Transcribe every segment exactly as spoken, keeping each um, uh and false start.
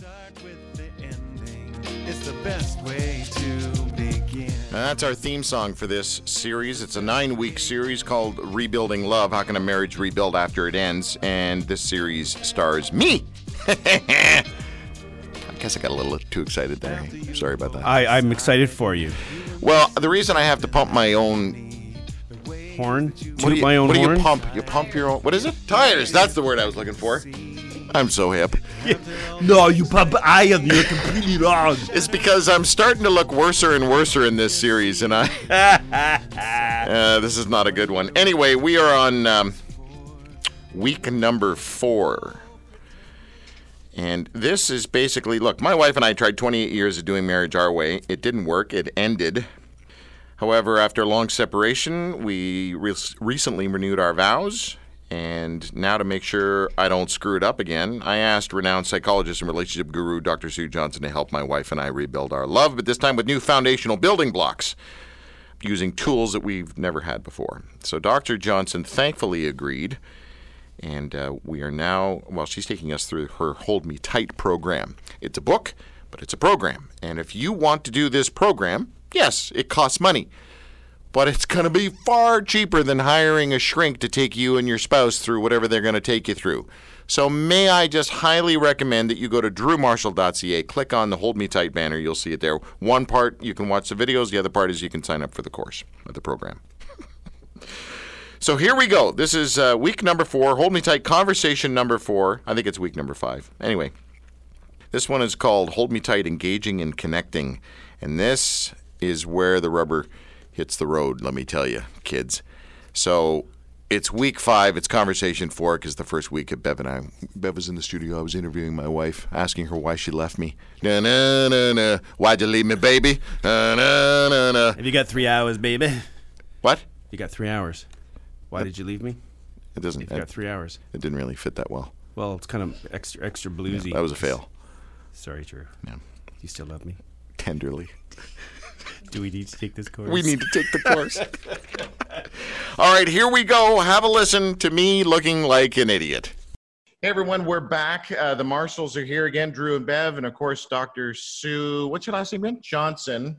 Start with the ending. It's the best way to begin. And that's our theme song for this series. It's a nine-week series called Rebuilding Love. How can a marriage rebuild after it ends? And this series stars me. I guess I got a little too excited there. Sorry about that. I, I'm excited for you. Well, the reason I have to pump my own Horn? What do Toot you, my own what do horn? you pump? You pump your own. What is it? Tires. That's the word I was looking for. I'm so hip. No, you pump. I am. You're completely wrong. It's because I'm starting to look worser and worser in this series, and I. uh, this is not a good one. Anyway, we are on um, week number four. And this is basically, look, my wife and I tried twenty-eight years of doing marriage our way. It didn't work. It ended. However, after a long separation, we re- recently renewed our vows. And now to make sure I don't screw it up again, I asked renowned psychologist and relationship guru Doctor Sue Johnson to help my wife and I rebuild our love, but this time with new foundational building blocks, using tools that we've never had before. So Doctor Johnson thankfully agreed. And uh, we are now, well, she's taking us through her Hold Me Tight program. It's a book, but it's a program. And if you want to do this program, yes, it costs money. But it's going to be far cheaper than hiring a shrink to take you and your spouse through whatever they're going to take you through. So may I just highly recommend that you go to drew marshall dot c a, click on the Hold Me Tight banner, you'll see it there. One part, you can watch the videos. The other part is you can sign up for the course of the program. So here we go. This is uh, week number four, Hold Me Tight conversation number four. I think it's week number five. Anyway, this one is called Hold Me Tight, Engaging and Connecting. And this is where the rubber hits the road, let me tell you, kids. So it's week five. It's conversation four because the first week of Bev and I, Bev was in the studio. I was interviewing my wife, asking her why she left me. Na na na na. Why'd you leave me, baby? Na na na na. Have you got three hours, baby? What? You got three hours. Why did you leave me? It doesn't. You've got three hours. It didn't really fit that well. Well, it's kind of extra extra bluesy. Yeah, that was a fail. Sorry, Drew. Yeah. You still love me? Tenderly. Do we need to take this course? We need to take the course. All right, here we go. Have a listen to me looking like an idiot. Hey, everyone, we're back. Uh, the Marshalls are here again, Drew and Bev, and, of course, Doctor Sue. What's your last name again? Johnson.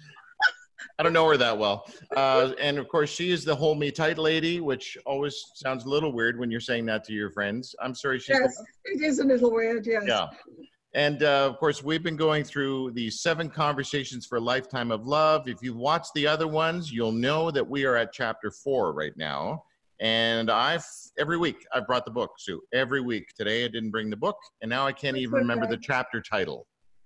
I don't know her that well. Uh, and, of course, she is the Hold Me Tight lady, which always sounds a little weird when you're saying that to your friends. I'm sorry. She's yes, the- it is a little weird, yes. Yeah. And, uh, of course, we've been going through the seven conversations for a lifetime of love. If you've watched the other ones, you'll know that we are at chapter four right now. And I've, every week, I've brought the book, Sue. Every week. Today, I didn't bring the book. And now I can't That's even remember okay. the chapter title.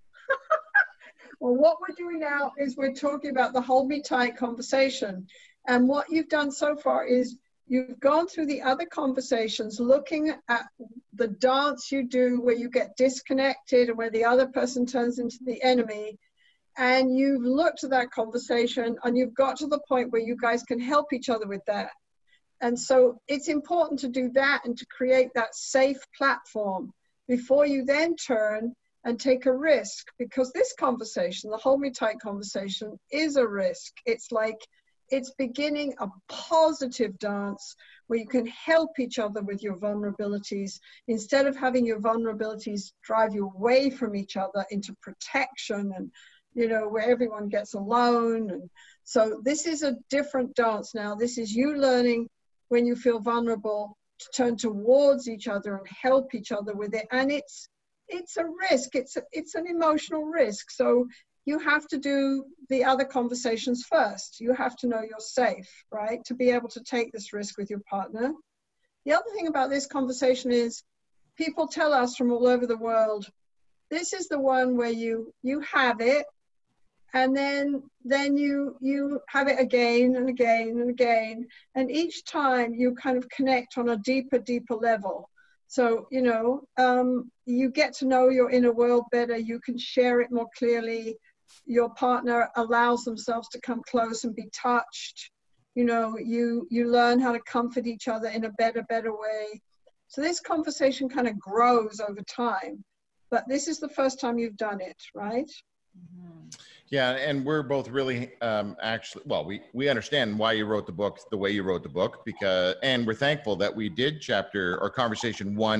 Well, what we're doing now is we're talking about the Hold Me Tight conversation. And what you've done so far is you've gone through the other conversations, looking at the dance you do where you get disconnected and where the other person turns into the enemy. And you've looked at that conversation and you've got to the point where you guys can help each other with that. And so it's important to do that and to create that safe platform before you then turn and take a risk, because this conversation, the Hold Me Tight conversation, is a risk. It's like, it's beginning a positive dance where you can help each other with your vulnerabilities instead of having your vulnerabilities drive you away from each other into protection and, you know, where everyone gets alone. And so this is a different dance now. This is you learning when you feel vulnerable to turn towards each other and help each other with it. And it's, it's a risk. It's, a, it's an emotional risk. So you have to do the other conversations first. You have to know you're safe, right? To be able to take this risk with your partner. The other thing about this conversation is people tell us from all over the world, this is the one where you, you have it, and then, then you, you have it again and again and again. And each time you kind of connect on a deeper, deeper level. So, you know, um, you get to know your inner world better. You can share it more clearly. Your partner allows themselves to come close and be touched. You know, you, you learn how to comfort each other in a better, better way. So this conversation kind of grows over time, but this is the first time you've done it, right? Mm-hmm. Yeah, and we're both really um, actually, well, we, we understand why you wrote the book the way you wrote the book, because, and we're thankful that we did chapter or conversation one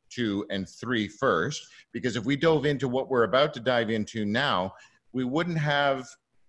two, and three first, because if we dove into what we're about to dive into now, we wouldn't have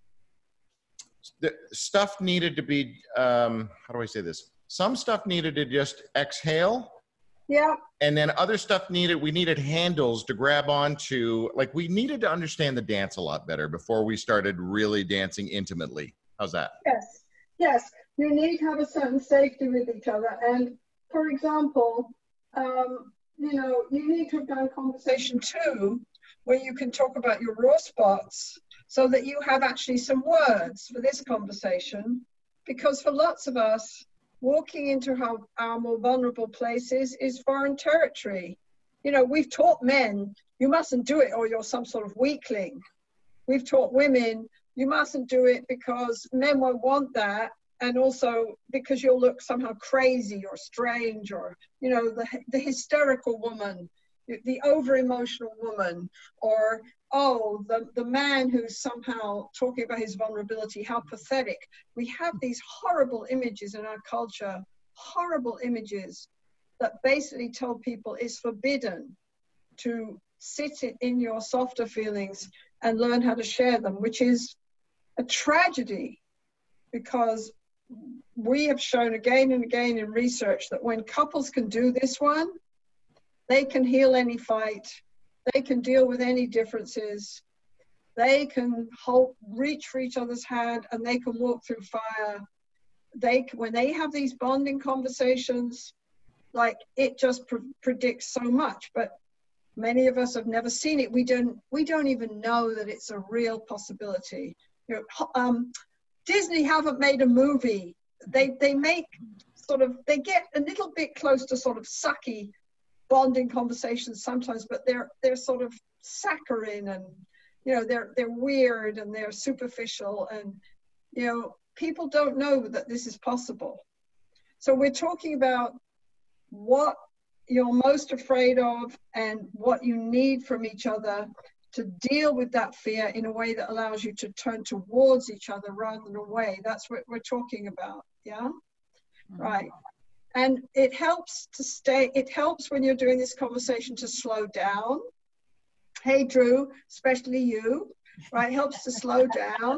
the stuff needed to be, um, how do I say this? Some stuff needed to just exhale. Yeah. And then other stuff needed, we needed handles to grab onto. Like, we needed to understand the dance a lot better before we started really dancing intimately. How's that? Yes. Yes. You need to have a certain safety with each other. And for example, um, you know, you need to have done conversation two, where you can talk about your raw spots, so that you have actually some words for this conversation. Because for lots of us, walking into our, our more vulnerable places is foreign territory. You know, we've taught men, you mustn't do it or you're some sort of weakling. We've taught women, you mustn't do it because men won't want that. And also because you'll look somehow crazy or strange, or, you know, the, the hysterical woman, the over-emotional woman, or, oh, the, the man who's somehow talking about his vulnerability, how pathetic. We have these horrible images in our culture, horrible images that basically tell people it's forbidden to sit in your softer feelings and learn how to share them, which is a tragedy, because we have shown again and again in research that when couples can do this one, they can heal any fight, they can deal with any differences, they can hold, reach for each other's hand, and they can walk through fire. They, when they have these bonding conversations, like, it just pre predicts so much. But many of us have never seen it. We don't, we don't even know that it's a real possibility. You know, um, Disney haven't made a movie. They, they make sort of, they get a little bit close to sort of sucky bonding conversations sometimes, but they're, they're sort of saccharine, and, you know, they're, they're weird and they're superficial, and, you know, people don't know that this is possible. So we're talking about what you're most afraid of and what you need from each other to deal with that fear in a way that allows you to turn towards each other rather than away. That's what we're talking about, yeah? Mm-hmm. Right. And it helps to stay, it helps when you're doing this conversation to slow down. Hey, Drew, especially you, right? It helps to slow down,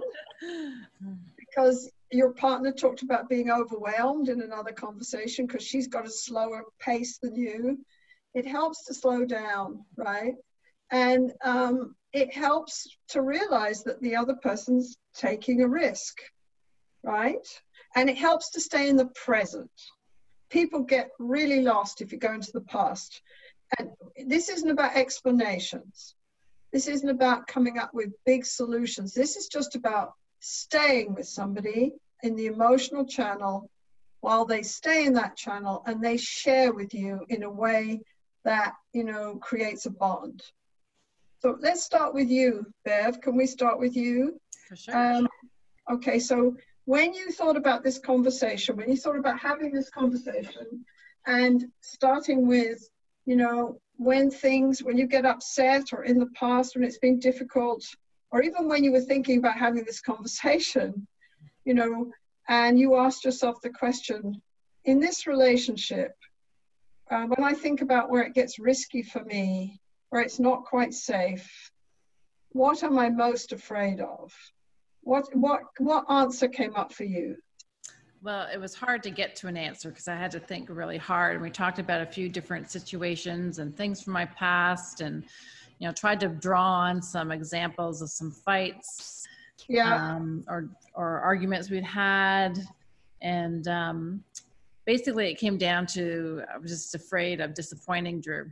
because your partner talked about being overwhelmed in another conversation because she's got a slower pace than you. It helps to slow down, right? And um, it helps to realize that the other person's taking a risk, right? And it helps to stay in the present. People get really lost if you go into the past. And this isn't about explanations. This isn't about coming up with big solutions. This is just about staying with somebody in the emotional channel while they stay in that channel and they share with you in a way that, you know, creates a bond. So let's start with you, Bev. Can we start with you? For sure. Um, okay, so when you thought about this conversation, when you thought about having this conversation and starting with, you know, when things, when you get upset or in the past when it's been difficult, or even when you were thinking about having this conversation, you know, and you asked yourself the question, in this relationship, uh, when I think about where it gets risky for me, where it's not quite safe, what am I most afraid of? What, what, what answer came up for you? Well, it was hard to get to an answer because I had to think really hard. And we talked about a few different situations and things from my past, and, you know, tried to draw on some examples of some fights, yeah, um, or, or arguments we'd had. And um, basically it came down to, I was just afraid of disappointing Drew,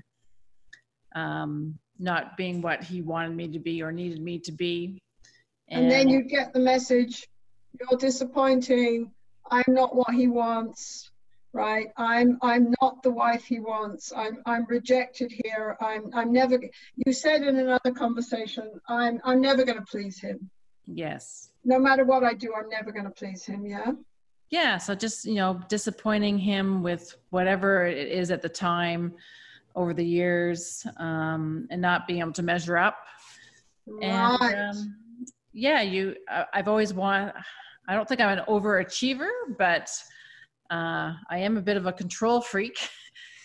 um, not being what he wanted me to be or needed me to be. And, and then you get the message, you're disappointing, I'm not what he wants, right? I'm I'm not the wife he wants. I'm I'm rejected here. I'm I'm never. You said in another conversation, I'm I'm never going to please him. Yes. No matter what I do, I'm never going to please him. Yeah. Yeah. So just, you know, disappointing him with whatever it is at the time over the years, um, and not being able to measure up. Right. And, um, yeah, you. I, I've always wanted. I don't think I'm an overachiever, but uh, I am a bit of a control freak.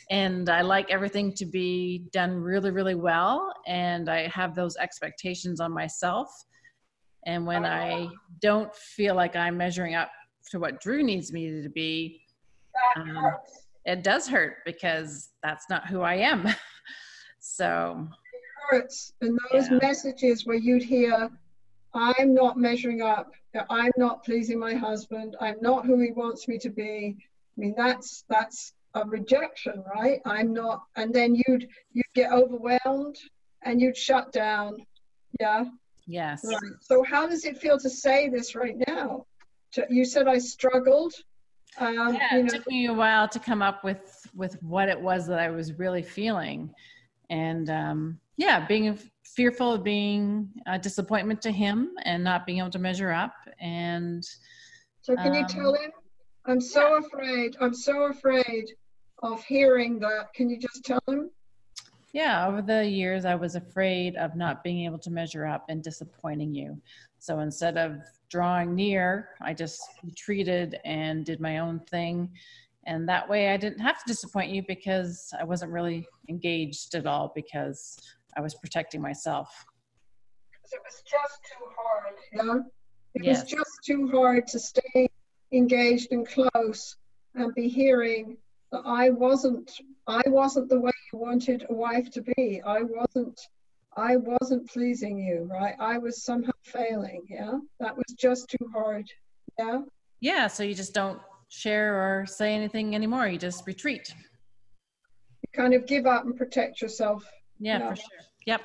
And I like everything to be done really, really well. And I have those expectations on myself. And when I don't feel like I'm measuring up to what Drew needs me to be, um, it does hurt because that's not who I am. So it hurts. And those yeah. messages where you'd hear, I'm not measuring up, I'm not pleasing my husband, I'm not who he wants me to be. I mean, that's that's a rejection, right? I'm not, and then you'd you'd get overwhelmed and you'd shut down. Yeah. Yes. Right. So how does it feel to say this right now? To, you said I struggled. Um, yeah, you it know, took me a while to come up with with what it was that I was really feeling, and um, yeah, being fearful of being a disappointment to him and not being able to measure up. And so can you um, tell him? I'm so yeah. afraid. I'm so afraid of hearing that. Can you just tell him? Yeah, over the years, I was afraid of not being able to measure up and disappointing you. So instead of drawing near, I just retreated and did my own thing. And that way I didn't have to disappoint you because I wasn't really engaged at all because I was protecting myself. It was just too hard, yeah? It yes. was just too hard to stay engaged and close and be hearing that I wasn't, I wasn't the way you wanted a wife to be. I wasn't, I wasn't pleasing you, right? I was somehow failing, yeah? That was just too hard, yeah? Yeah, so you just don't share or say anything anymore. You just retreat. You kind of give up and protect yourself. Yeah, yeah. for sure. Yep.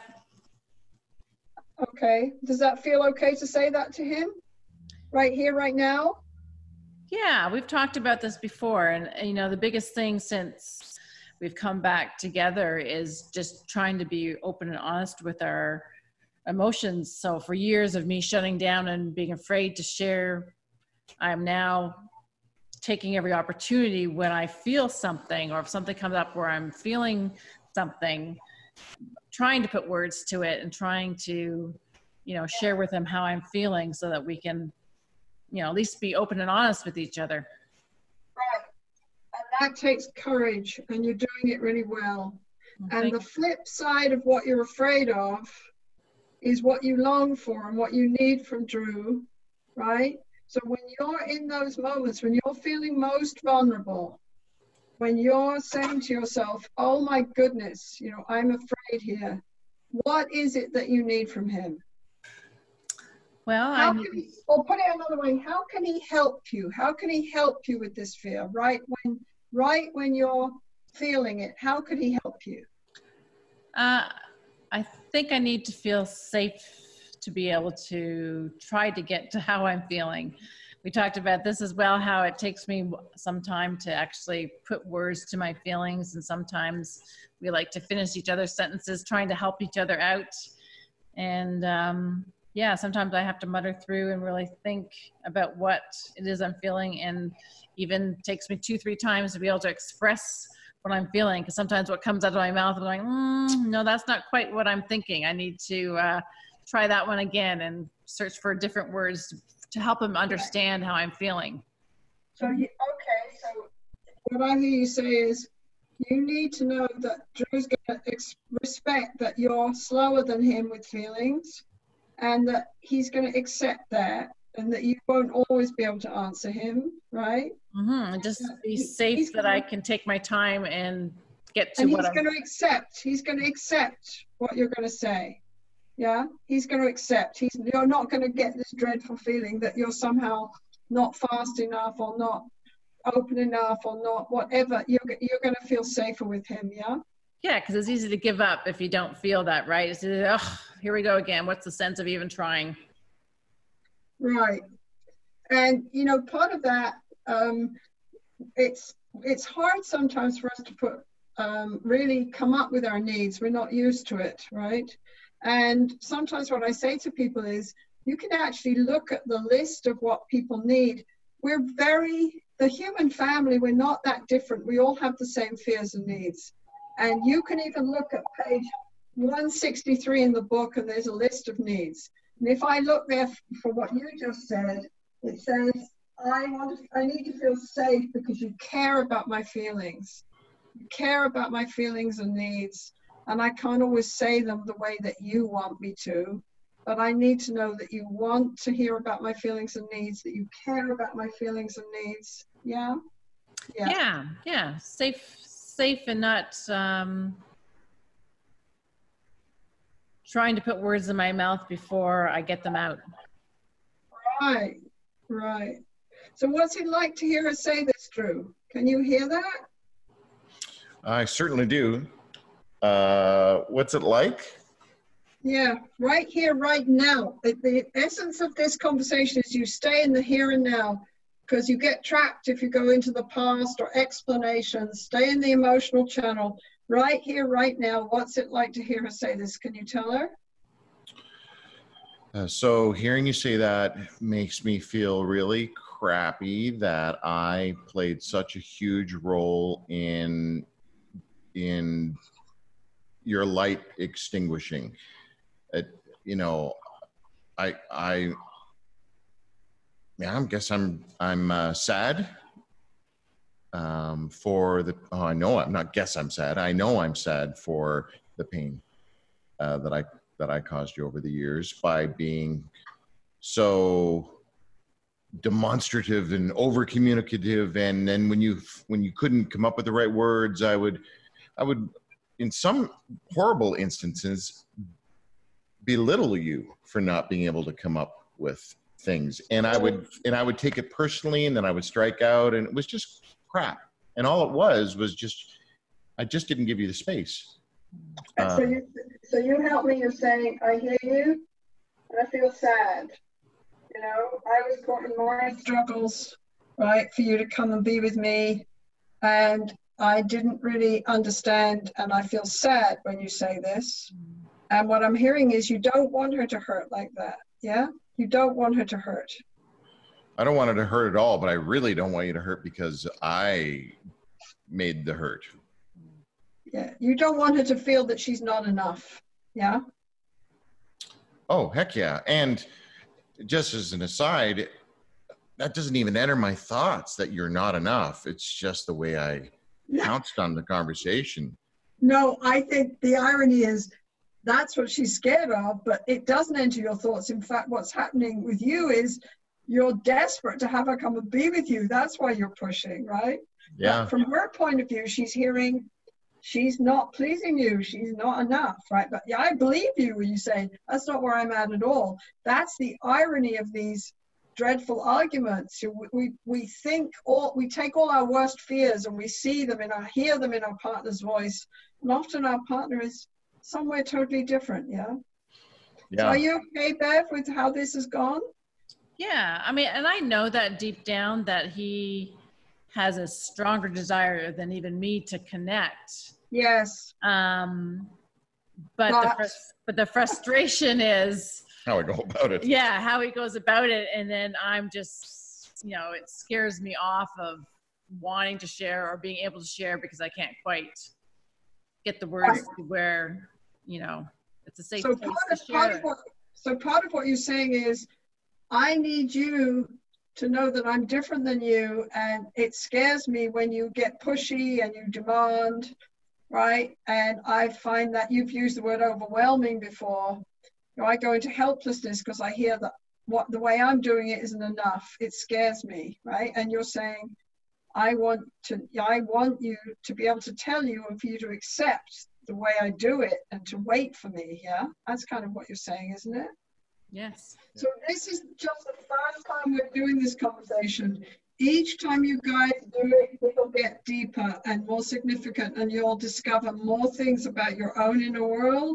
Okay. Does that feel okay to say that to him? Right here, right now? Yeah, we've talked about this before. And, you know, the biggest thing since we've come back together is just trying to be open and honest with our emotions. So for years of me shutting down and being afraid to share, I'm now taking every opportunity when I feel something or if something comes up where I'm feeling something, trying to put words to it and trying to, you know, share with them how I'm feeling so that we can, you know, at least be open and honest with each other. Right. And that takes courage and you're doing it really well. Thank and the flip side of what you're afraid of is what you long for and what you need from Drew, right? So when you're in those moments, when you're feeling most vulnerable, when you're saying to yourself, oh my goodness, you know, I'm afraid here, what is it that you need from him? Well, how I can he, or put it another way, how can he help you? How can he help you with this fear, right? When, right when you're feeling it, how could he help you? Uh, I think I need to feel safe to be able to try to get to how I'm feeling. We talked about this as well, how it takes me some time to actually put words to my feelings. And sometimes we like to finish each other's sentences, trying to help each other out. And um, yeah, sometimes I have to mutter through and really think about what it is I'm feeling. And even takes me two, three times to be able to express what I'm feeling. Because sometimes what comes out of my mouth, I'm like, mm, no, that's not quite what I'm thinking. I need to uh, try that one again and search for different words to, to help him understand how I'm feeling. So, you, okay, so what I hear you say is you need to know that Drew's going to ex- respect that you're slower than him with feelings and that he's going to accept that and that you won't always be able to answer him, right? Mm-hmm. And just be safe he's that gonna, I can take my time and get to and what he's I'm... going to accept. He's going to accept what you're going to say. Yeah, he's going to accept. He's, you're not going to get this dreadful feeling that you're somehow not fast enough or not open enough or not whatever. You're, you're going to feel safer with him, yeah? Yeah, because it's easy to give up if you don't feel that, right? It's, oh, here we go again. What's the sense of even trying? Right. And, you know, part of that, um, it's it's hard sometimes for us to put, um, really come up with our needs. We're not used to it, right? And sometimes what I say to people is, you can actually look at the list of what people need. We're very, the human family, we're not that different. We all have the same fears and needs. And you can even look at page one sixty-three in the book and there's a list of needs. And if I look there for what you just said, it says, I want to, I need to feel safe because you care about my feelings. You care about my feelings and needs, and I can't always say them the way that you want me to, but I need to know that you want to hear about my feelings and needs, that you care about my feelings and needs. Yeah? Yeah, yeah. yeah. Safe, safe and not um, trying to put words in my mouth before I get them out. Right, right. So what's it like to hear her say this, Drew? Can you hear that? I certainly do. Uh, what's it like? Yeah, right here, right now. The, the essence of this conversation is you stay in the here and now, because you get trapped if you go into the past or explanations. Stay in the emotional channel. Right here, right now. What's it like to hear her say this? Can you tell her? Uh, so hearing you say that makes me feel really crappy that I played such a huge role in in your light extinguishing. It, you know, I I yeah, I guess I'm I'm uh, sad um, for the. Oh, I know I'm not. Guess I'm sad. I know I'm sad for the pain uh, that I that I caused you over the years by being so demonstrative and over communicative. And then when you when you couldn't come up with the right words, I would I would in some horrible instances belittle you for not being able to come up with things, and I would and I would take it personally, and then I would strike out, and it was just crap. And all it was was just I just didn't give you the space. And so you so you help me. You're saying I hear you, and I feel sad. You know, I was caught in my struggles, right, for you to come and be with me, and I didn't really understand, and I feel sad when you say this. And what I'm hearing is you don't want her to hurt like that, yeah? You don't want her to hurt. I don't want her to hurt at all, but I really don't want you to hurt because I made the hurt. Yeah, you don't want her to feel that she's not enough, yeah? Oh, heck yeah. And just as an aside, that doesn't even enter my thoughts that you're not enough. It's just the way I pounced on the conversation. No, I think the irony is that's what she's scared of, but it doesn't enter your thoughts. In fact, what's happening with you is you're desperate to have her come and be with you. That's why you're pushing, right? Yeah. But from her point of view, she's hearing she's not pleasing you. She's not enough, right? But yeah, I believe you when you say that's not where I'm at at all. That's the irony of these dreadful arguments. We we think all we take all our worst fears and we see them in our hear them in our partner's voice, and often our partner is somewhere totally different. Yeah. Yeah. So are you okay, Bev, with how this has gone? Yeah, I mean, and I know that deep down that he has a stronger desire than even me to connect. Yes. Um, but But- the frus- but the frustration is, How I go about it. yeah, how he goes about it, and then I'm just, you know, it scares me off of wanting to share or being able to share because I can't quite get the words to where, you know, it's a safe So place part to of, part share. of what, so part of what you're saying is, I need you to know that I'm different than you, and it scares me when you get pushy and you demand, right? And I find that you've used the word overwhelming before. You know, I go into helplessness because I hear that what the way I'm doing it isn't enough. It scares me, right? And you're saying, I want to, I want you to be able to tell you and for you to accept the way I do it and to wait for me. Yeah, that's kind of what you're saying, isn't it? Yes. So this is just the first time we're doing this conversation. Each time you guys do it, it'll get deeper and more significant, and you'll discover more things about your own inner world.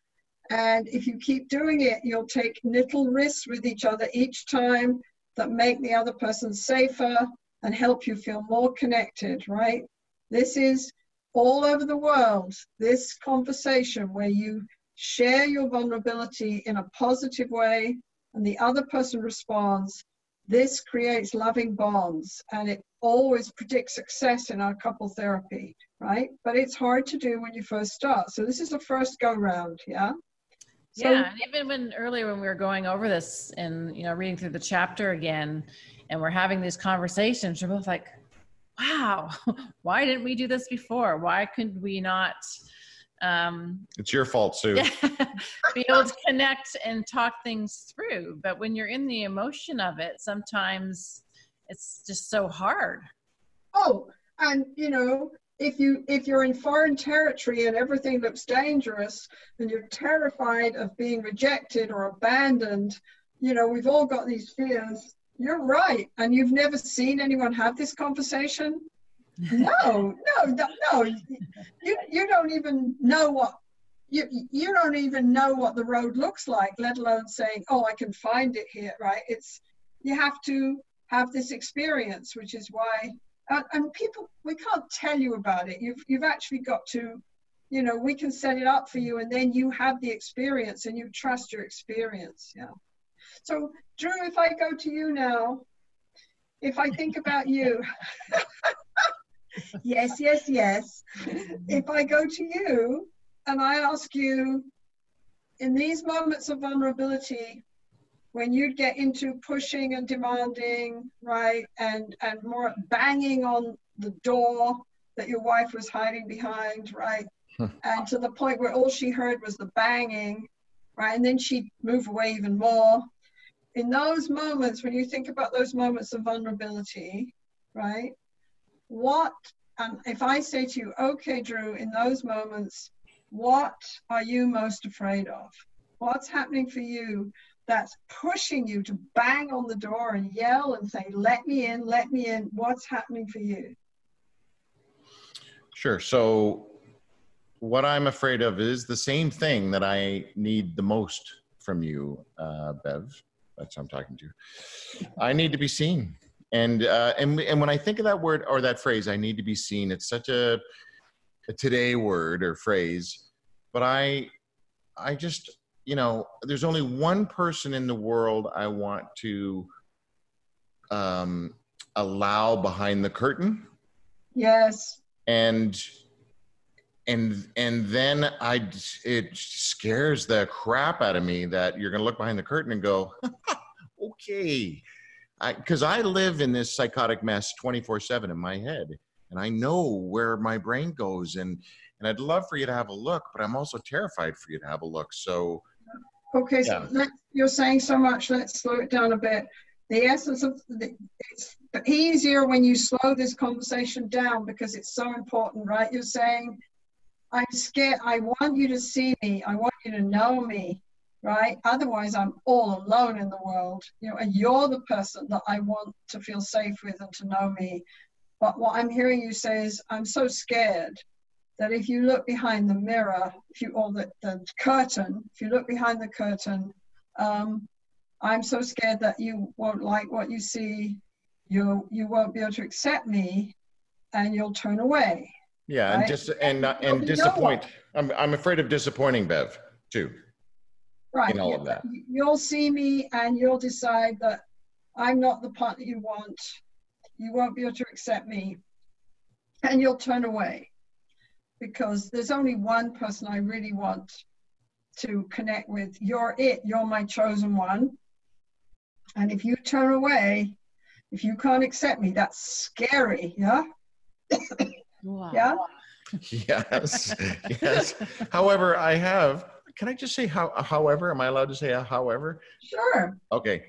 And if you keep doing it, you'll take little risks with each other each time that make the other person safer and help you feel more connected, right? This is all over the world, this conversation where you share your vulnerability in a positive way and the other person responds. This creates loving bonds, and it always predicts success in our couple therapy, right? But it's hard to do when you first start. So this is the first go round, yeah? So, Yeah, and even when earlier when we were going over this and, you know, reading through the chapter again, and we're having these conversations, we're both like, wow, why didn't we do this before? Why could we not um, It's your fault, Sue. be able to connect and talk things through? But when you're in the emotion of it, sometimes it's just so hard. Oh, and you know, if you if you're in foreign territory and everything looks dangerous and you're terrified of being rejected or abandoned, you know, we've all got these fears. You're right. And you've never seen anyone have this conversation? No, no, no, no. You you don't even know what you you don't even know what the road looks like, let alone saying, oh, I can find it here, right? It's you have to have this experience, which is why and, and people, we can't tell you about it. You've you've actually got to, you know, we can set it up for you, and then you have the experience and you trust your experience. Yeah. So Drew, if I go to you now, if I think about you, yes, yes, yes. If I go to you and I ask you, in these moments of vulnerability, when you'd get into pushing and demanding, right, and, and more banging on the door that your wife was hiding behind, right, and to the point where all she heard was the banging, right, and then she'd move away even more. In those moments, when you think about those moments of vulnerability, right, what, and if I say to you, okay, Drew, in those moments, what are you most afraid of? What's happening for you that's pushing you to bang on the door and yell and say, let me in, let me in? What's happening for you? Sure. So what I'm afraid of is the same thing that I need the most from you, uh, Bev. That's who I'm talking to. I need to be seen. And, uh, and, and when I think of that word or that phrase, I need to be seen, it's such a, a today word or phrase, but I, I just, you know, there's only one person in the world I want to um, allow behind the curtain. Yes. And, and, and then I, it scares the crap out of me that you're going to look behind the curtain and go, okay. I, cause I live in this psychotic mess twenty-four seven in my head, and I know where my brain goes, and, and I'd love for you to have a look, but I'm also terrified for you to have a look. So, okay, yeah. so let, you're saying so much. Let's slow it down a bit. The essence of the, it's easier when you slow this conversation down because it's so important, right? You're saying, I'm scared. I want you to see me. I want you to know me, right? Otherwise, I'm all alone in the world, you know, and you're the person that I want to feel safe with and to know me. But what I'm hearing you say is, I'm so scared that if you look behind the mirror, if you, or the, the curtain, if you look behind the curtain, um, I'm so scared that you won't like what you see, you you won't be able to accept me, and you'll turn away. Yeah, right? and just and uh, There'll and be no disappoint. one. I'm I'm afraid of disappointing Bev too. Right. In all you, of that. You'll see me and you'll decide that I'm not the partner you want. You won't be able to accept me, and you'll turn away because there's only one person I really want to connect with. You're it. You're my chosen one. And if you turn away, if you can't accept me, that's scary. Yeah. Wow. Yeah. Yes, yes. However, I have. Can I just say how? However, am I allowed to say a however? Sure. Okay.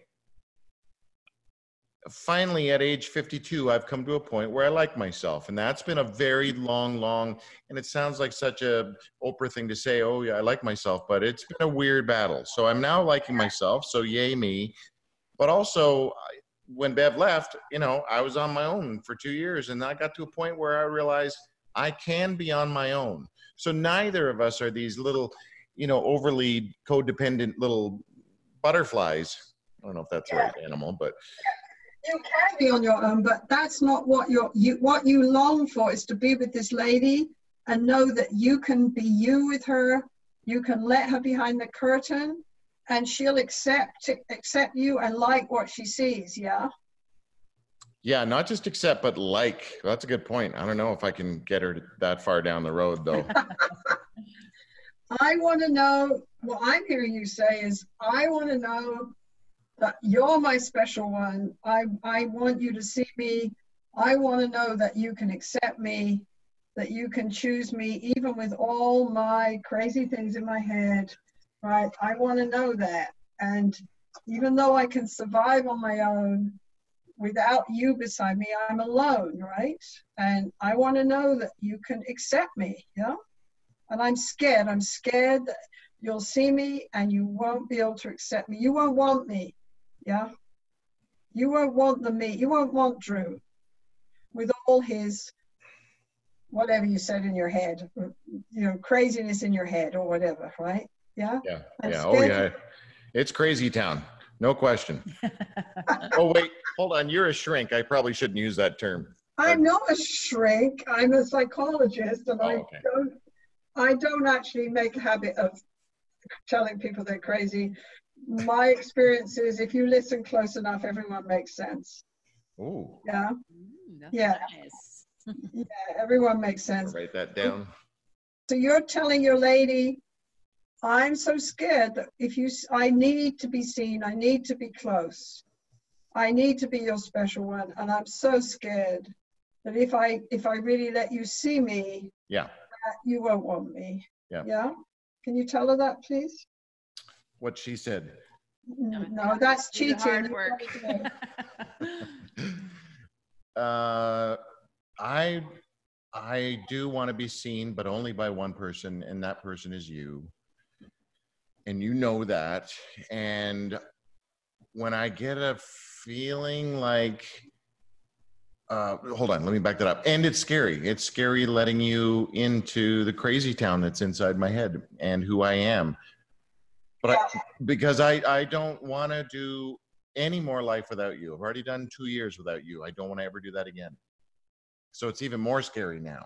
Finally, at age fifty-two, I've come to a point where I like myself, and that's been a very long, long. And it sounds like such a Oprah thing to say. Oh yeah, I like myself, but it's been a weird battle. So I'm now liking myself. So yay me. But also, when Bev left, you know, I was on my own for two years, and I got to a point where I realized I can be on my own. So neither of us are these little, you know, overly codependent little butterflies. I don't know if that's the right animal, but You can be on your own, but that's not what you're, you, what you long for is to be with this lady and know that you can be you with her. You can let her behind the curtain and she'll accept, accept you and like what she sees. Yeah. yeah, not just accept, but like. That's a good point. I don't know if I can get her that far down the road, though. I want to know, what I'm hearing you say is, I want to know that you're my special one. I, I want you to see me I want to know that you can accept me, that you can choose me, even with all my crazy things in my head, right? I want to know that. And even though I can survive on my own, without you beside me, I'm alone, right? And I want to know that you can accept me, yeah? And I'm scared. I'm scared that you'll see me and you won't be able to accept me. You won't want me, yeah? You won't want the me. You won't want Drew with all his, whatever you said in your head, you know, craziness in your head or whatever, right? Yeah? Yeah, I'm yeah, oh scared. yeah. It's crazy town, no question. Oh wait, hold on, you're a shrink. I probably shouldn't use that term. I'm not a shrink. I'm a psychologist, and Oh, I okay. don't. I don't actually make a habit of telling people they're crazy. My experience is, if you listen close enough, everyone makes sense. Ooh, Yeah, Ooh, that's Yeah. nice. yeah, everyone makes sense. write that down. So you're telling your lady, I'm so scared that if you, s- I need to be seen, I need to be close, I need to be your special one, and I'm so scared that if I, if I really let you see me, Yeah, that you won't want me. Yeah. Yeah. Can you tell her that, please? what she said. N- No, that's Do the cheating. hard You work. gotta do it. Uh, I I do want to be seen, but only by one person, and that person is you. And you know that. And when I get a feeling like, uh, hold on, let me back that up. And it's scary. It's scary letting you into the crazy town that's inside my head and who I am. But I, because I, I don't want to do any more life without you. I've already done two years without you. I don't want to ever do that again. So it's even more scary now.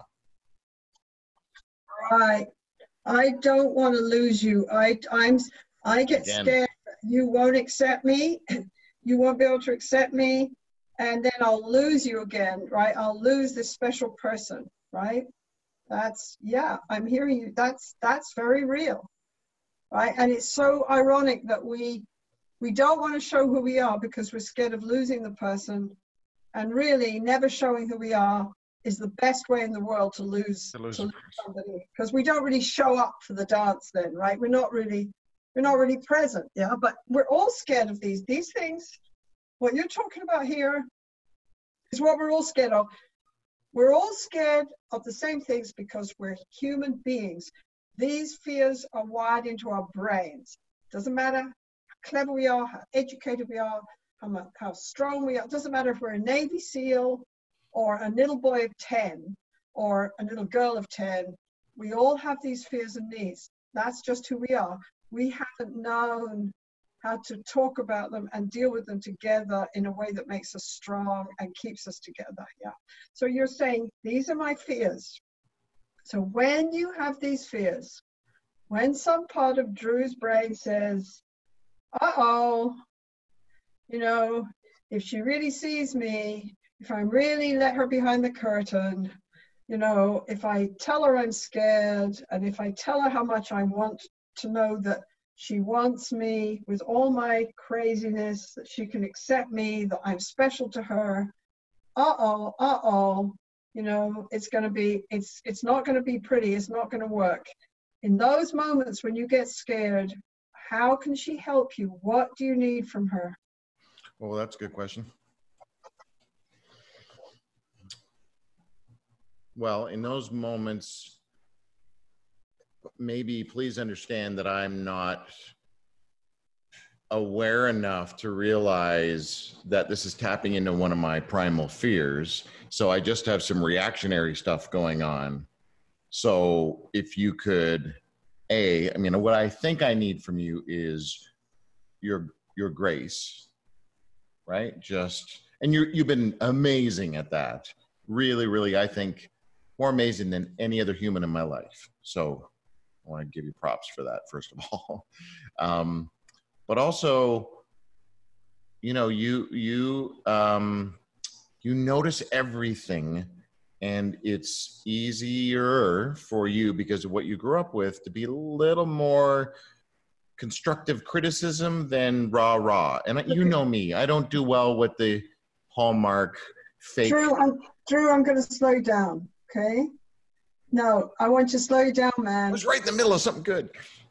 Right. I don't want to lose you. I, I'm, I get Again. scared that you won't accept me. You won't be able to accept me. And then I'll lose you again, right? I'll lose this special person, right? That's, yeah, I'm hearing you. That's, that's very real, right? And it's so ironic that we, we don't want to show who we are because we're scared of losing the person. And really, never showing who we are is the best way in the world to lose, To lose to a lose somebody, because we don't really show up for the dance then, right? We're not really, we're not really present, yeah? But we're all scared of these, these things. What you're talking about here is what we're all scared of. We're all scared of the same things because we're human beings. These fears are wired into our brains. Doesn't matter how clever we are, how educated we are, how, mu- how strong we are. It doesn't matter if we're a Navy SEAL or a little boy of ten or a little girl of ten. We all have these fears and needs. That's just who we are. We haven't known how to talk about them and deal with them together in a way that makes us strong and keeps us together. Yeah. So you're saying, these are my fears. So when you have these fears, when some part of Drew's brain says, uh-oh, you know, if she really sees me, if I really let her behind the curtain, you know, if I tell her I'm scared, and if I tell her how much I want to know that she wants me with all my craziness, that she can accept me, that I'm special to her, uh-oh, uh-oh, you know, it's going to be, it's, it's not going to be pretty. It's not going to work. In those moments when you get scared, how can she help you? What do you need from her? Well, that's a good question. Well, in those moments, maybe please understand that I'm not aware enough to realize that this is tapping into one of my primal fears. So I just have some reactionary stuff going on. So if you could, A, I mean, what I think I need from you is your your grace, right? Just, and you you've been amazing at that. Really, really, I think more amazing than any other human in my life. So I want to give you props for that, first of all. Um, but also, you know, you you um, you notice everything, and it's easier for you because of what you grew up with to be a little more constructive criticism than rah rah. And you know me, I don't do well with the Hallmark fake. Drew, I'm, Drew, I'm going to slow you down, okay? No, I want you to slow you down, I man. was right in the middle of something good.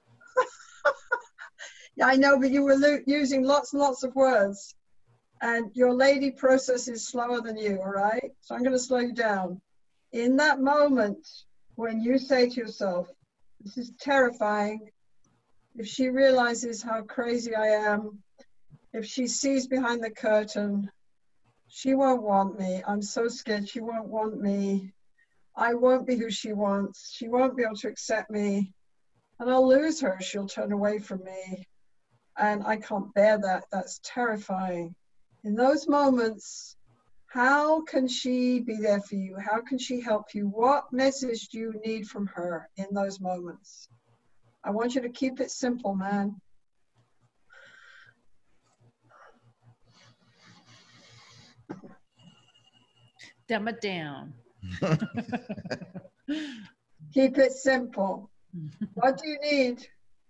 Yeah, I know, but you were lo- using lots and lots of words. And your lady process is slower than you, all right? So I'm going to slow you down. In that moment, when you say to yourself, this is terrifying, if she realizes how crazy I am, if she sees behind the curtain, she won't want me. I'm so scared she won't want me. I won't be who she wants. She won't be able to accept me. And I'll lose her. She'll turn away from me. And I can't bear that. That's terrifying. In those moments, how can she be there for you? How can she help you? What message do you need from her in those moments? I want you to keep it simple, man. Dumb it down. Keep it simple. What do you need?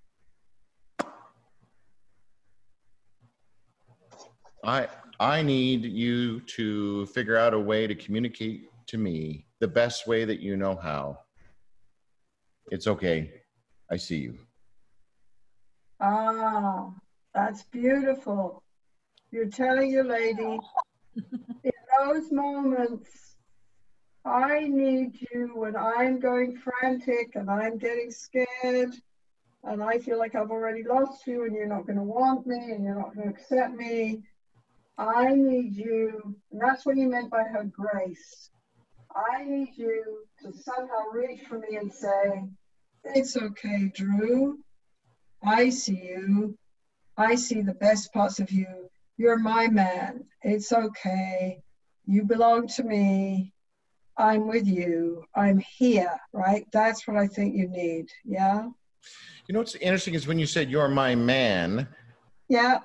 I I need you to figure out a way to communicate to me the best way that you know how. It's okay. I see you. Ah, that's beautiful. You're telling your lady, in those moments, I need you when I'm going frantic and I'm getting scared and I feel like I've already lost you and you're not going to want me and you're not going to accept me. I need you, and that's what he meant by her grace. I need you to somehow reach for me and say, it's okay, Drew. I see you. I see the best parts of you. You're my man. It's okay. You belong to me. I'm with you. I'm here, right? That's what I think you need. Yeah? You know what's interesting is when you said you're my man, Yeah.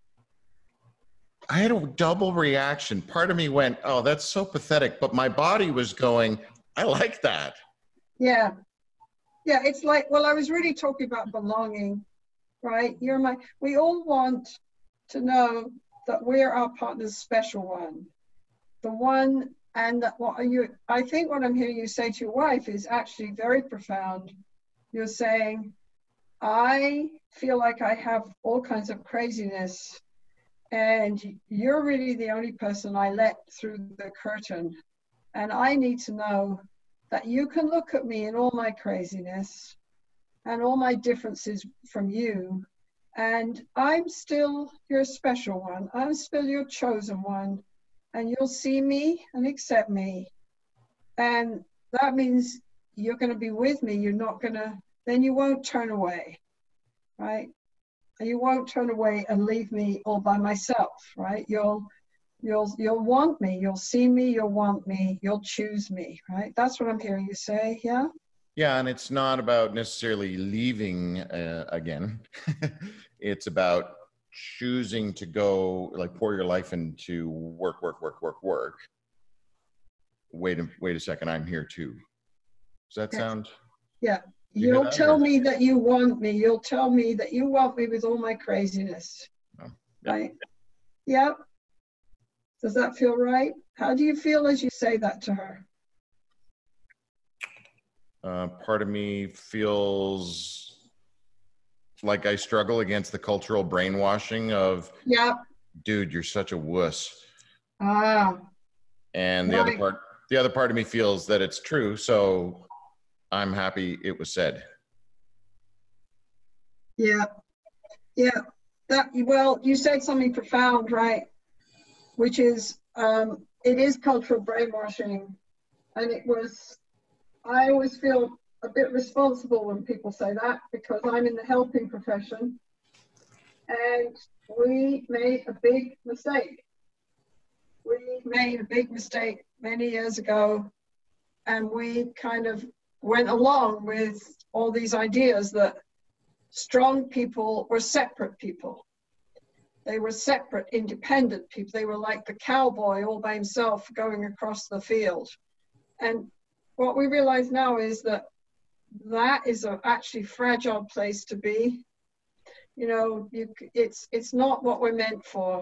I had a double reaction. Part of me went, oh, that's so pathetic. But my body was going, I like that. Yeah. Yeah, it's like, well, I was really talking about belonging, right? You're my, we all want to know that we're our partner's special one. The one, and that what you, I think what I'm hearing you say to your wife is actually very profound. You're saying, I feel like I have all kinds of craziness, and you're really the only person I let through the curtain. And I need to know that you can look at me in all my craziness and all my differences from you. And I'm still your special one. I'm still your chosen one. And you'll see me and accept me. And that means you're going to be with me. You're not going to, then you won't turn away, right? And you won't turn away and leave me all by myself, right? You'll, you'll, you'll want me. You'll see me. You'll want me. You'll choose me, right? That's what I'm hearing you say. Yeah. Yeah, and it's not about necessarily leaving uh, again. It's about choosing to go, like, pour your life into work, work, work, work, work. Wait a wait a second, I'm here too. Does that Yes. sound? Yeah. You hear You'll that, tell or- me that you want me. You'll tell me that you want me with all my craziness. Oh, yeah. Right? Yeah. Does that feel right? How do you feel as you say that to her? Uh, part of me feels like I struggle against the cultural brainwashing of, Yeah. dude, you're such a wuss. Ah, And the other Right. part, the other part of me feels that it's true. So I'm happy it was said. yeah. Yeah. That, well, you said something profound, right? Which is, um, it is cultural brainwashing. And it was, I always feel a bit responsible when people say that because I'm in the helping profession. And we made a big mistake. We made a big mistake many years ago, and we kind of went along with all these ideas that strong people were separate people. They were separate, independent people. They were like the cowboy all by himself going across the field. And what we realize now is that that is a actually fragile place to be. You know, you, it's it's not what we're meant for.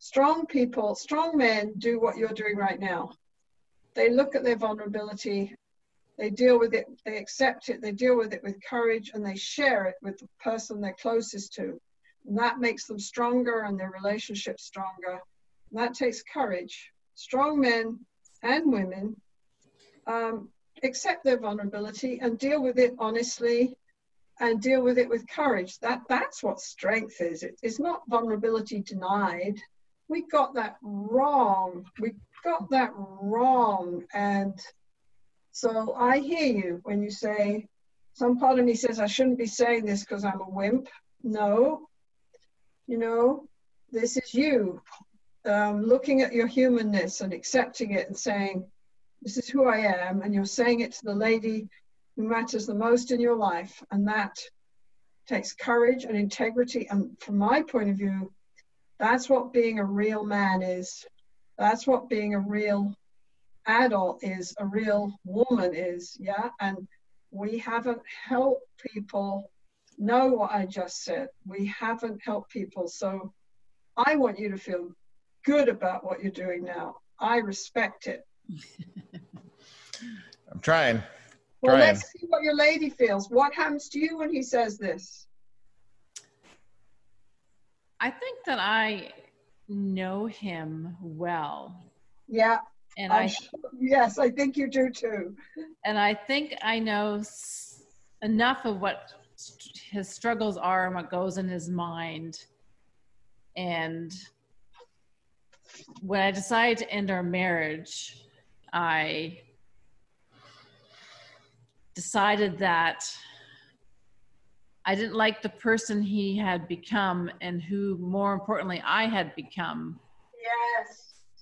strong people, strong men do what you're doing right now. They look at their vulnerability, they deal with it, they accept it, they deal with it with courage, and they share it with the person they're closest to. And that makes them stronger and their relationship stronger. And that takes courage. Strong men and women um, accept their vulnerability and deal with it honestly and deal with it with courage. That, that's what strength is. It, it's not vulnerability denied. We got that wrong. We got that wrong. And so I hear you when you say, some part of me says, I shouldn't be saying this because I'm a wimp. No, you know, this is you um, looking at your humanness and accepting it and saying, this is who I am. And you're saying it to the lady who matters the most in your life. And that takes courage and integrity. And from my point of view, that's what being a real man is. That's what being a real adult is, a real woman is, yeah? And we haven't helped people know what I just said. We haven't helped people. So I want you to feel good about what you're doing now. I respect it. I'm trying. Well, trying. let's see what your lady feels. What happens to you when he says this? I think that I know him well. Yeah. And I'm I, sure, yes, I think you do too. and I think I know s- enough of what st- his struggles are and what goes in his mind. And when I decided to end our marriage, I decided that I didn't like the person he had become and who, more importantly, I had become. Yes.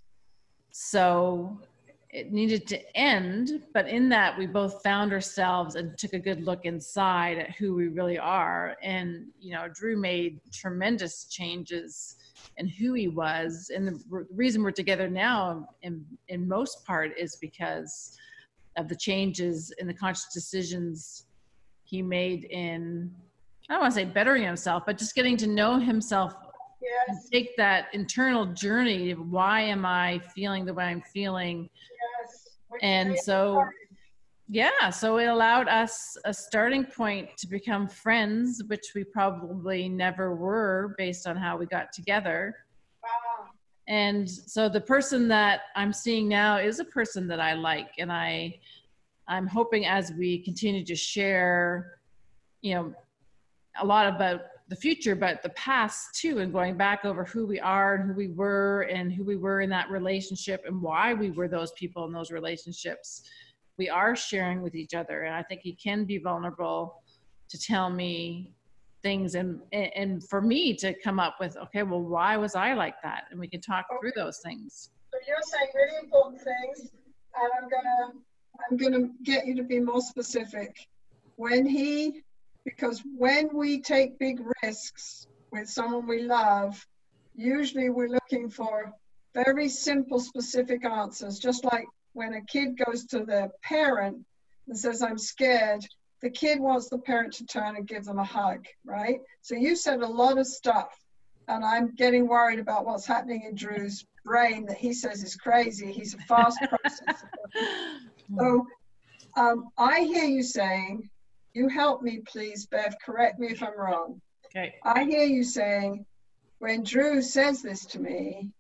So it needed to end, but in that we both found ourselves and took a good look inside at who we really are. And, you know, Drew made tremendous changes in who he was. And the r- reason we're together now in, in most part is because of the changes in the conscious decisions he made in, I don't want to say bettering himself, but just getting to know himself. And Yes. take that internal journey of why am I feeling the way I'm feeling. Yes. Which And makes so, courage. yeah, so it allowed us a starting point to become friends, which we probably never were based on how we got together. Wow. And so the person that I'm seeing now is a person that I like. And I, I'm hoping as we continue to share, you know, a lot about the future, but the past too, and going back over who we are and who we were and who we were in that relationship and why we were those people in those relationships. We are sharing with each other. And I think he can be vulnerable to tell me things and, and for me to come up with, okay, well, why was I like that? And we can talk Okay. through those things. So you're saying really important things, and I'm gonna I'm gonna get you to be more specific. When he, because when we take big risks with someone we love, usually we're looking for very simple, specific answers. Just like when a kid goes to the parent and says, I'm scared, the kid wants the parent to turn and give them a hug, right? So you said a lot of stuff, and I'm getting worried about what's happening in Drew's brain that he says is crazy. He's a fast processor. So um, I hear you saying, you help me, please, Bev, correct me if I'm wrong. Okay. I hear you saying, when Drew says this to me,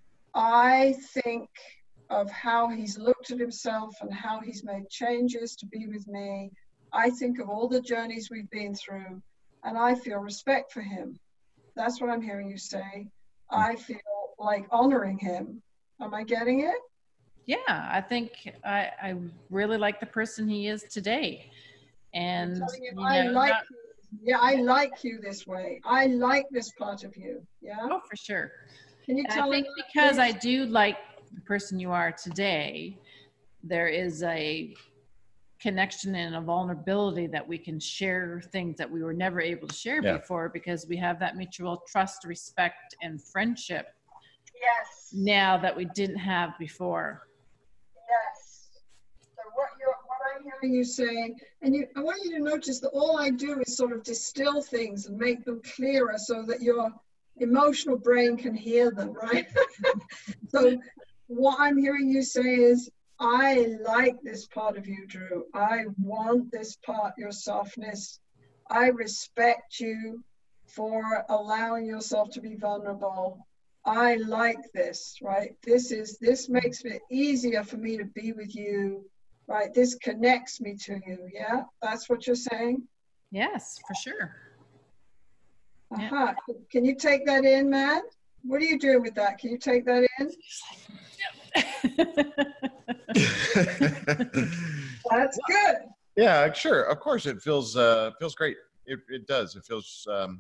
I think of how he's looked at himself and how he's made changes to be with me. I think of all the journeys we've been through, and I feel respect for him. That's what I'm hearing you say. I feel like honoring him. Am I getting it? Yeah, I think I, I really like the person he is today. And Telling him, you I know, like not- you. Yeah, I like you this way. I like this part of you. Yeah. oh, for sure. Can you And tell I think him that, because I please? do like the person you are today, there is a connection and a vulnerability that we can share things that we were never able to share Yeah. before because we have that mutual trust, respect, and friendship Yes. now that we didn't have before. Yes. So what you're, what I'm hearing you say, and you, I want you to notice that all I do is sort of distill things and make them clearer so that you're emotional brain can hear them, right? So what I'm hearing you say is, I like this part of you, Drew. I want this part, your softness. I respect you for allowing yourself to be vulnerable. I like this, right? This is, this makes it easier for me to be with you, right? This connects me to you. Yeah, that's what you're saying? Yes, for sure. Uh-huh. Can you take that in, Matt? What are you doing with that? Can you take that in? That's good. Yeah, sure. Of course, it feels uh, feels great. It it does. It feels. Um,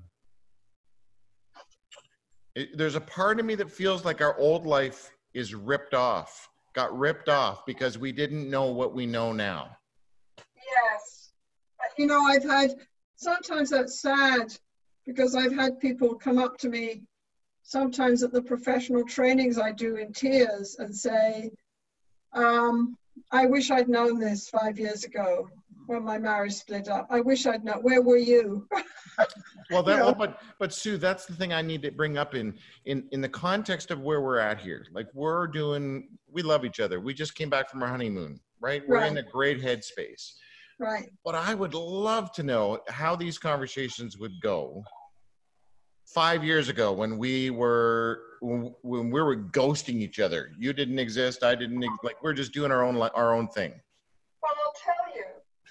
it, there's a part of me that feels like our old life is ripped off, got ripped off because we didn't know what we know now. Yes. You know, I've had, sometimes that's sad because I've had people come up to me sometimes at the professional trainings I do in tears and say, um, I wish I'd known this five years ago when my marriage split up. I wish I'd known. Where were you? Well, that, You know? well, but but Sue, that's the thing I need to bring up in in in the context of where we're at here. Like, we're doing, we love each other. We just came back from our honeymoon, right? We're Right. in a great headspace. Right. But I would love to know how these conversations would go five years ago when we were when, when we were ghosting each other. You didn't exist. I didn't ex- like we're just doing our own li- our own thing. Well, I'll tell you,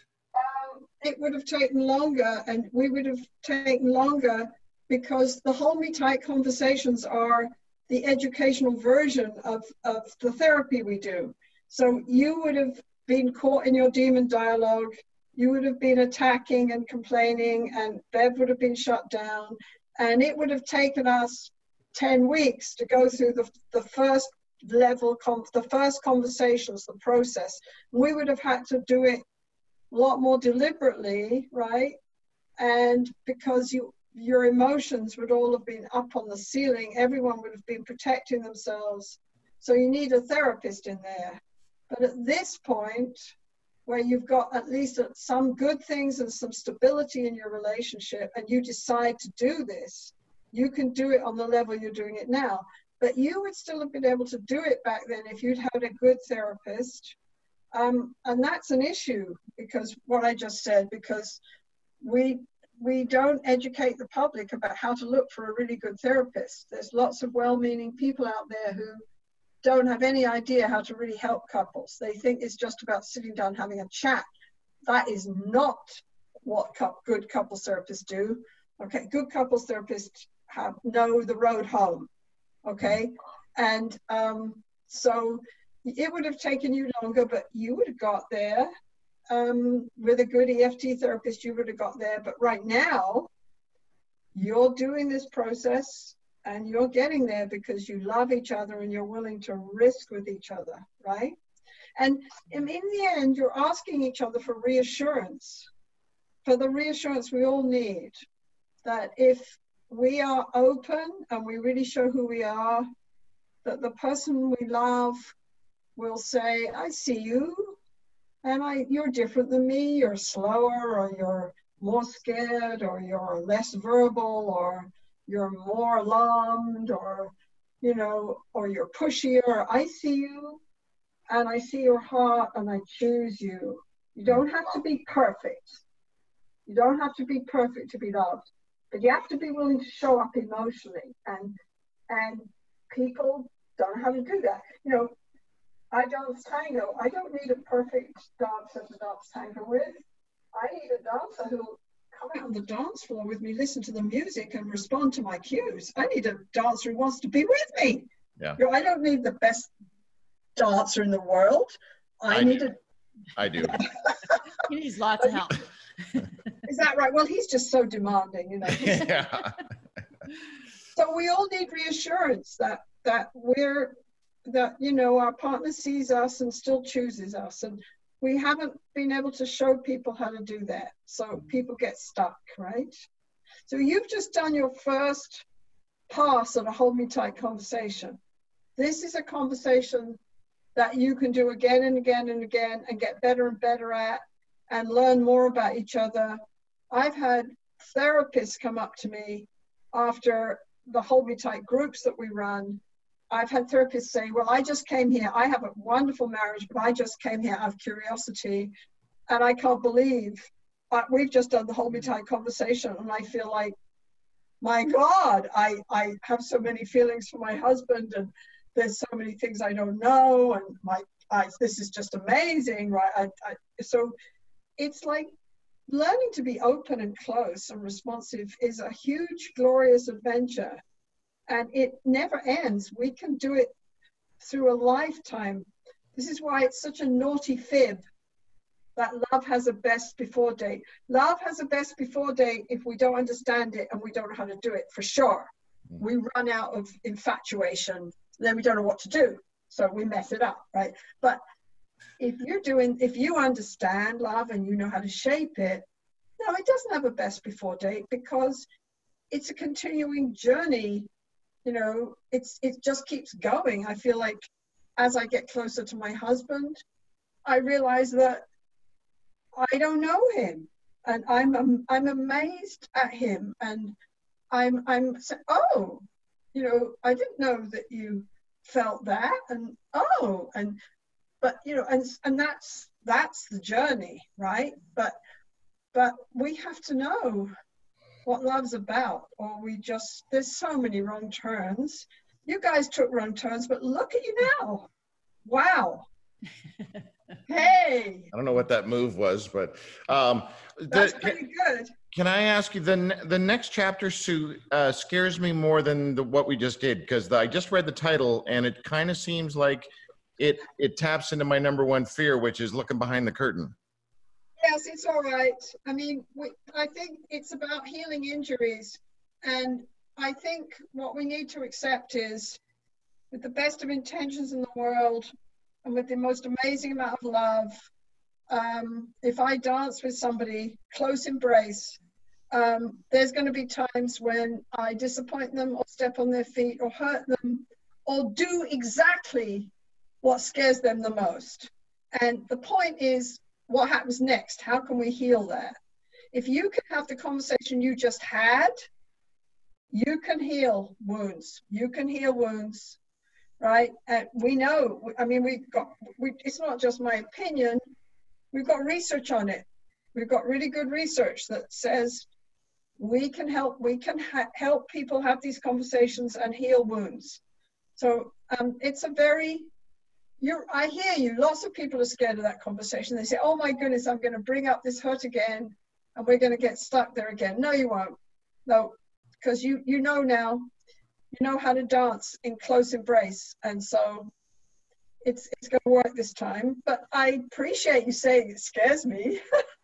um, it would have taken longer, and we would have taken longer because the Hold Me Tight conversations are the educational version of, of the therapy we do. So you would have been caught in your demon dialogue. You would have been attacking and complaining, and Bev would have been shut down. And it would have taken us ten weeks to go through the, the first level, the first conversations, the process. We would have had to do it a lot more deliberately, right? And because you, your emotions would all have been up on the ceiling, everyone would have been protecting themselves. So you need a therapist in there. But at this point, where you've got at least some good things and some stability in your relationship, and you decide to do this, you can do it on the level you're doing it now. But you would still have been able to do it back then if you'd had a good therapist. Um, and that's an issue, because what I just said, because we we don't educate the public about how to look for a really good therapist. There's lots of well-meaning people out there who don't have any idea how to really help couples. They think it's just about sitting down having a chat. That is not what cu- good couples therapists do. Okay, good couples therapists have know the road home. Okay, and um, so it would have taken you longer, but you would have got there. Um, with a good E F T therapist, you would have got there. But right now, you're doing this process and you're getting there because you love each other and you're willing to risk with each other, right? And in, in the end, you're asking each other for reassurance, for the reassurance we all need, that if we are open and we really show who we are, that the person we love will say, I see you, and I, you're different than me, you're slower, or you're more scared, or you're less verbal, or you're more alarmed, or, you know, or you're pushier. I see you, and I see your heart, and I choose you. You don't have to be perfect. You don't have to be perfect to be loved, but you have to be willing to show up emotionally, and and people don't know how to do that. You know, I dance tango. I don't need a perfect dancer to dance tango with. I need a dancer who'll come out on the dance floor with me, listen to the music, and respond to my cues. I need a dancer who wants to be with me. Yeah. You know, I don't need the best dancer in the world. I, I need do. a. I do. He needs lots of help. Is that right? Well, he's just so demanding, you know. Yeah. So we all need reassurance that that we're that you know our partner sees us and still chooses us, and we haven't been able to show people how to do that, so people get stuck, right? So you've just done your first pass at a Hold Me Tight conversation. This is a conversation that you can do again and again and again and get better and better at and learn more about each other. I've had therapists come up to me after the Hold Me Tight groups that we run, I've had therapists say, well, I just came here. I have a wonderful marriage, but I just came here out of curiosity. And I can't believe uh, we've just done the Hold Me Tight conversation. And I feel like, my God, I, I have so many feelings for my husband, and there's so many things I don't know. And my I, this is just amazing, right? I, I, so it's like learning to be open and close and responsive is a huge, glorious adventure. And it never ends. We can do it through a lifetime. This is why it's such a naughty fib that love has a best before date. Love has a best before date if we don't understand it and we don't know how to do it, for sure. We run out of infatuation, then we don't know what to do. So we mess it up, right? But if you're doing, if you understand love and you know how to shape it, no, it doesn't have a best before date, because it's a continuing journey. You know, it's it just keeps going. I feel like as I get closer to my husband, I realize that I don't know him, and I'm um, I'm amazed at him, and I'm I'm oh, you know, I didn't know that you felt that, and oh, and but you know, and and that's that's the journey, right? But but we have to know what love's about, or we just, there's so many wrong turns. You guys took wrong turns, but look at you now. Wow. Hey. I don't know what that move was, but um, that's the, pretty good. Can I ask you, the the next chapter, Sue, uh, scares me more than the, what we just did, because I just read the title and it kind of seems like it it taps into my number one fear, which is looking behind the curtain. Yes, it's all right. I mean, we, I think it's about healing injuries. And I think what we need to accept is, with the best of intentions in the world and with the most amazing amount of love, um, if I dance with somebody, close embrace, um, there's going to be times when I disappoint them or step on their feet or hurt them or do exactly what scares them the most. And the point is, what happens next? How can we heal that? If you can have the conversation you just had, you can heal wounds. You can heal wounds, right? And we know, I mean, we've got, we, it's not just my opinion. We've got research on it. We've got really good research that says we can help, we can ha- help people have these conversations and heal wounds. So um, it's a very, You're, I hear you. Lots of people are scared of that conversation. They say, oh my goodness, I'm going to bring up this hurt again and we're going to get stuck there again. No, you won't. No, because you, you know now, you know how to dance in close embrace. And so it's, it's going to work this time. But I appreciate you saying it scares me.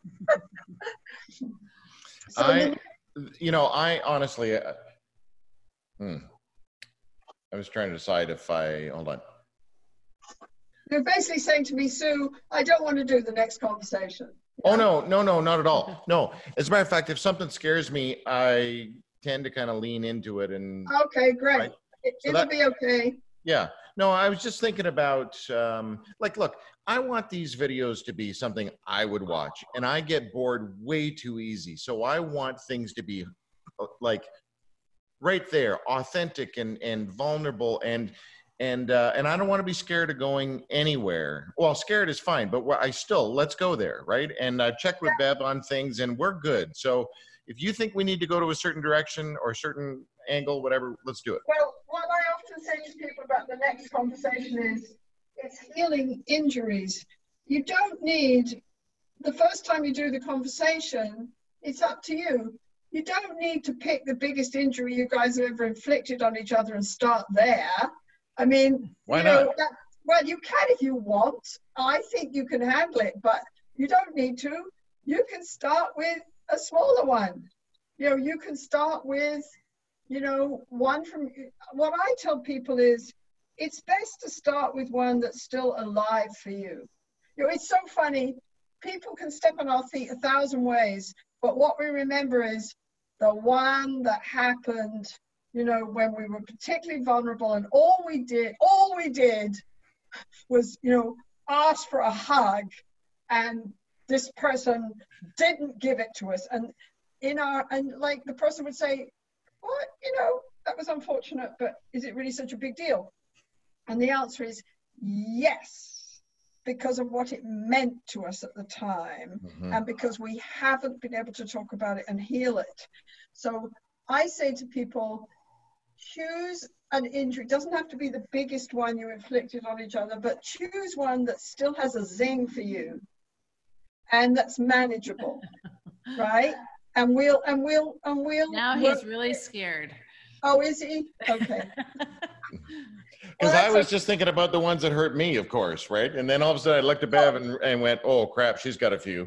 so I, you know, I honestly, uh, hmm, I was trying to decide if I, hold on. You're basically saying to me, Sue, I don't want to do the next conversation. Oh, no, no, no, not at all. No, as a matter of fact, if something scares me, I tend to kind of lean into it. And okay, great. Right? It, So it'll that- be okay. yeah, no, I was just thinking about, um, like, look, I want these videos to be something I would watch, and I get bored way too easy. So I want things to be uh, like right there, authentic and, and vulnerable, and And uh, and I don't want to be scared of going anywhere. Well, scared is fine, but I still, let's go there, right? And I've checked with Bev on things, and we're good. So if you think we need to go to a certain direction or a certain angle, whatever, let's do it. Well, what I often say to people about the next conversation is, it's healing injuries. You don't need, the first time you do the conversation, it's up to you. You don't need to pick the biggest injury you guys have ever inflicted on each other and start there. I mean, Why you know, not? that, well, you can if you want. I think you can handle it, but you don't need to. You can start with a smaller one. You know, you can start with, you know, one from, what I tell people is, it's best to start with one that's still alive for you. You know, it's so funny. People can step on our feet a thousand ways, but what we remember is the one that happened, you know, when we were particularly vulnerable, and all we did, all we did was, you know, ask for a hug, and this person didn't give it to us. And in our, and like the person would say, well, you know, that was unfortunate, but is it really such a big deal? And the answer is yes, because of what it meant to us at the time, mm-hmm. and because we haven't been able to talk about it and heal it. So I say to people, choose an injury. It doesn't have to be the biggest one you inflicted on each other, but choose one that still has a zing for you and that's manageable, right? And we'll, and we'll, and we'll. Now he's really scared. Oh, is he? Okay. Because well, I was okay. just thinking about the ones that hurt me, of course, right? And then all of a sudden I looked at Bev and, and went, oh, crap, she's got a few.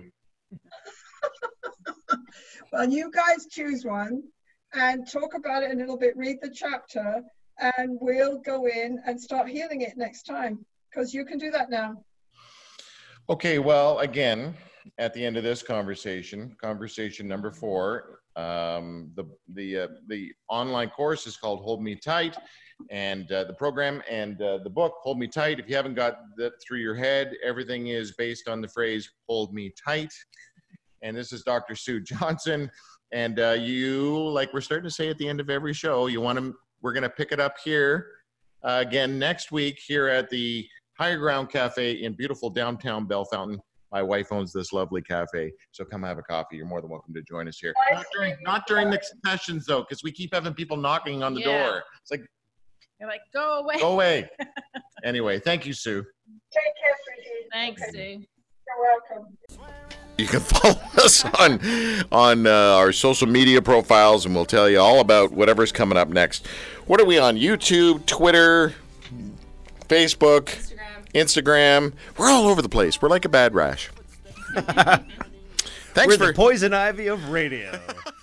Well, you guys choose one and talk about it a little bit, read the chapter, and we'll go in and start healing it next time, because you can do that now. Okay, well, again, at the end of this conversation, conversation number four, um, the, the, uh, the online course is called Hold Me Tight. And uh, the program and uh, the book, Hold Me Tight. If you haven't got that through your head, everything is based on the phrase, hold me tight. And this is Doctor Sue Johnson. And uh, you, like we're starting to say at the end of every show, you want to, we're going to pick it up here uh, again next week here at the Higher Ground Cafe in beautiful downtown Bellefontaine. My wife owns this lovely cafe, so come have a coffee. You're more than welcome to join us here. Not during, not during the sessions, though, because we keep having people knocking on the yeah. door. It's like, you're like, go away. Go away. Anyway, thank you, Sue. Take care, sweetie. Thanks, okay. Sue. You're welcome. You can follow us on on uh, our social media profiles, and we'll tell you all about whatever's coming up next. What are we on? YouTube, Twitter, Facebook, Instagram. Instagram. We're all over the place. We're like a bad rash. Thanks We're for the poison ivy of radio.